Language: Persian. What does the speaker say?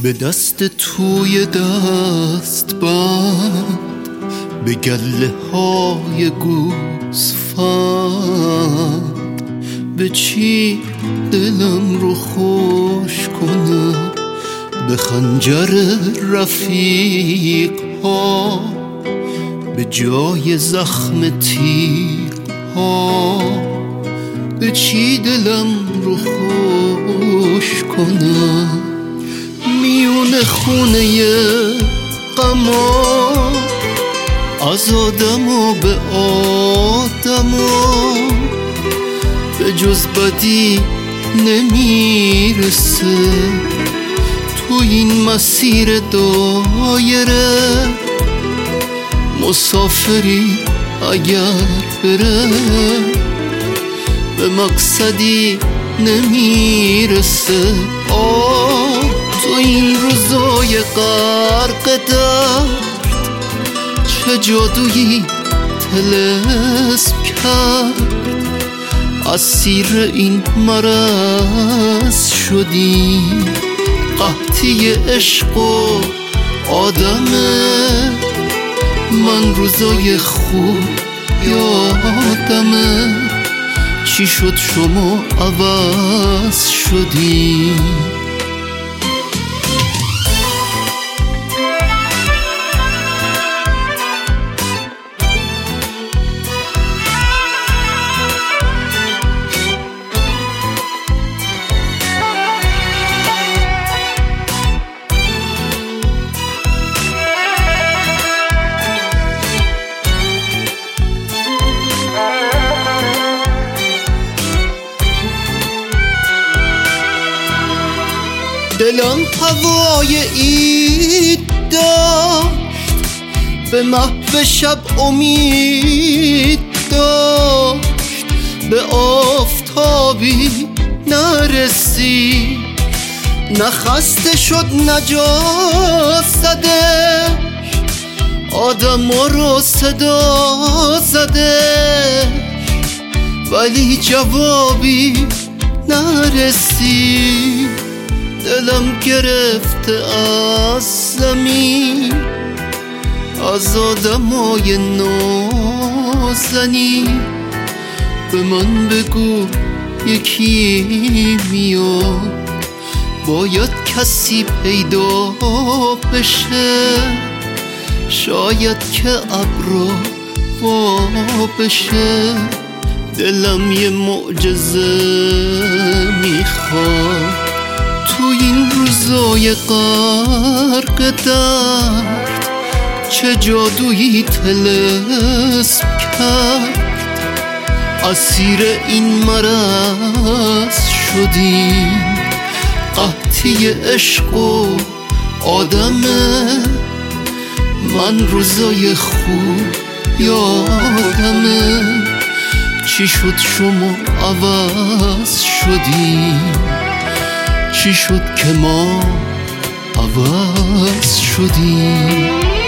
به دست توی دست بند، به گله های گوسفند، به چی دلم رو خوش کنم؟ به خنجر رفیق ها، به جای زخم تیغ ها، به چی دلم رو خوش کنم؟ میون خونه غما، از آدم و به آدما، به جز بدی نمیرسه تو این مسیر دایره. مسافری اگر بره به مقصدی نمیرسه. تو این روزای غرق درد چه جادویی طلسم کرد؟ اسیر این مرض شدیم، قحطی عشق و آدمه. من روزای خوب یادمه، چی شد شما عوض شدی؟ دلم هوای عید داشت، به محو شب امید داشت، به آفتابی نرسید، نه خسته شد نه جا زدش، آدما رو صدا زدش، ولی جوابی نرسید. دلم گرفته از زمین، از آدمای نازنین. به من بگو یکی میاد، باید کسی پیدا بشه، شاید که ابرا وا بشه. دلم یه معجزه میخواد تو این روزای غرق درد، چه جادویی طلسم کرد؟ اسیر این مرض شدیم، قحطی عشق و آدمه. من روزای خوب یادمه، چی شد شما عوض شدیم؟ چی شد که ما عوض شدیم؟